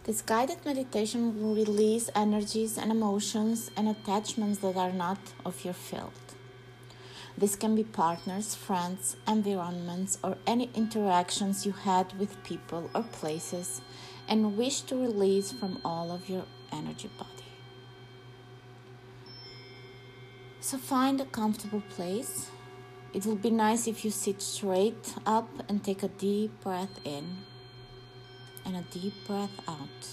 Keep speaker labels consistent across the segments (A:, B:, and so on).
A: This guided meditation will release energies and emotions and attachments that are not of your field. This can be partners, friends, environments, or any interactions you had with people or places and wish to release from all of your energy body. So find a comfortable place. It will be nice if you sit straight up and take a deep breath in and a deep breath out.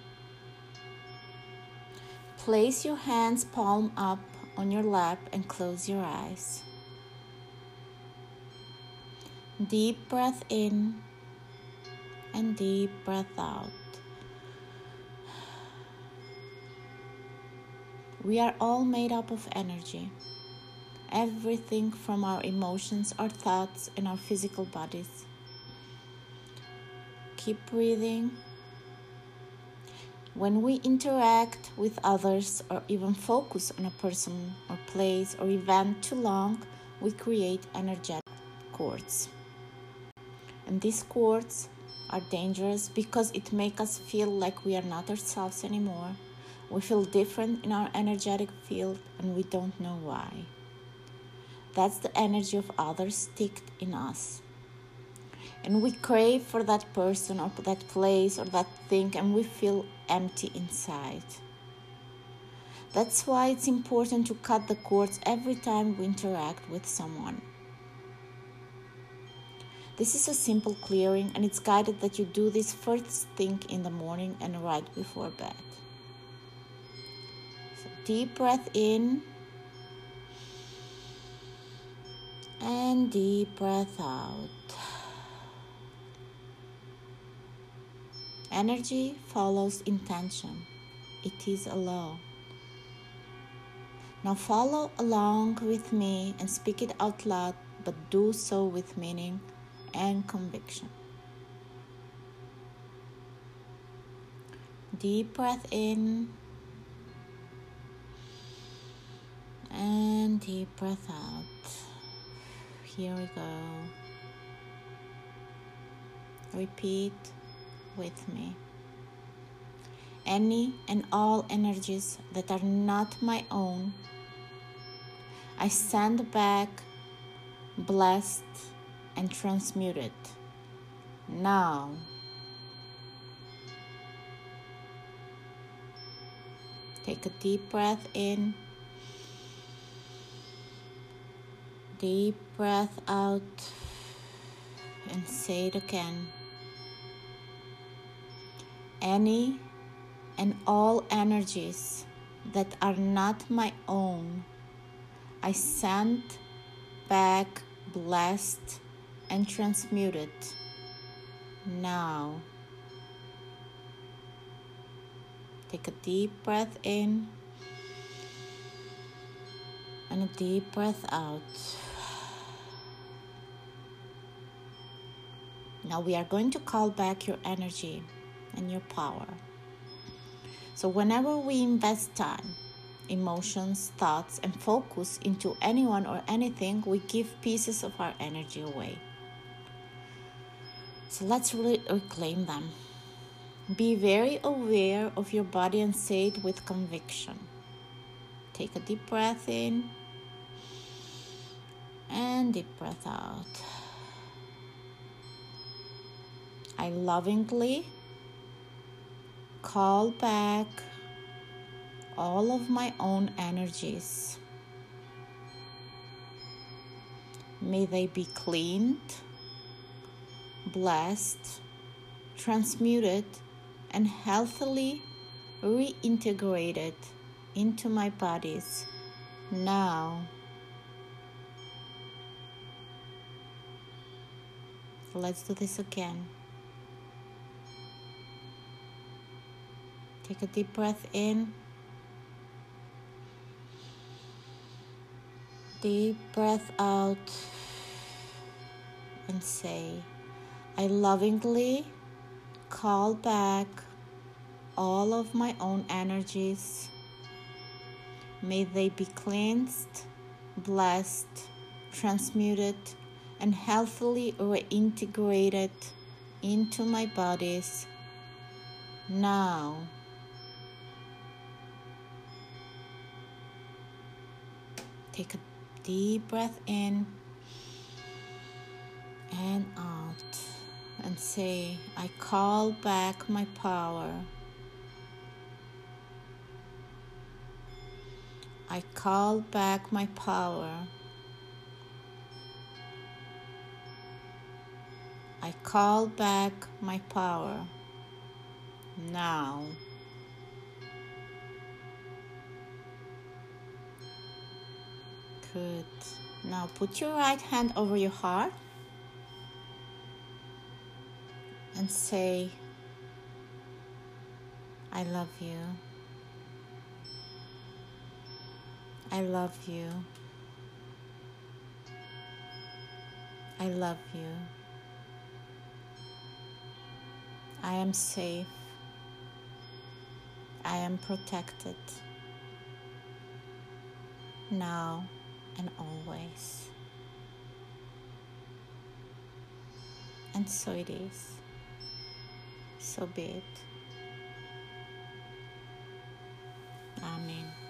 A: Place your hands palm up on your lap and close your eyes. Deep breath in and deep breath out. We are all made up of energy. Everything from our emotions, our thoughts, and our physical bodies. Keep breathing. When we interact with others or even focus on a person or place or event too long, we create energetic cords. And these cords are dangerous because it makes us feel like we are not ourselves anymore. We feel different in our energetic field and we don't know why. That's the energy of others sticked in us. And we crave for that person or that place or that thing and we feel empty inside. That's why it's important to cut the cords every time we interact with someone. This is a simple clearing and it's guided that you do this first thing in the morning and right before bed. So deep breath in and deep breath out. Energy follows intention. It is a law. Now follow along with me and speak it out loud, but do so with meaning and conviction. Deep breath in and deep breath out. Here we go. Repeat with me. Any and all energies that are not my own, I send back, blessed, and transmuted. Now. Take a deep breath in. Deep breath out. And say it again. Any and all energies that are not my own, I send back, blessed, and transmuted now. Take a deep breath in and a deep breath out. Now we are going to call back your energy and your power. So whenever we invest time, emotions, thoughts, and focus into anyone or anything, we give pieces of our energy away. So let's reclaim them. Be very aware of your body and say it with conviction. Take a deep breath in and deep breath out. I lovingly call back all of my own energies. May they be cleaned, blessed, transmuted, and healthily reintegrated into my bodies now. So let's do this again. Take a deep breath in. Deep breath out. And say, I lovingly call back all of my own energies. May they be cleansed, blessed, transmuted, and healthily reintegrated into my bodies now. Take a deep breath in and out and say, I call back my power. I call back my power. I call back my power now. Good. Now put your right hand over your heart and say, I love you. I love you. I love you. I am safe. I am protected. Now and always. And so it is. So be it. Amen.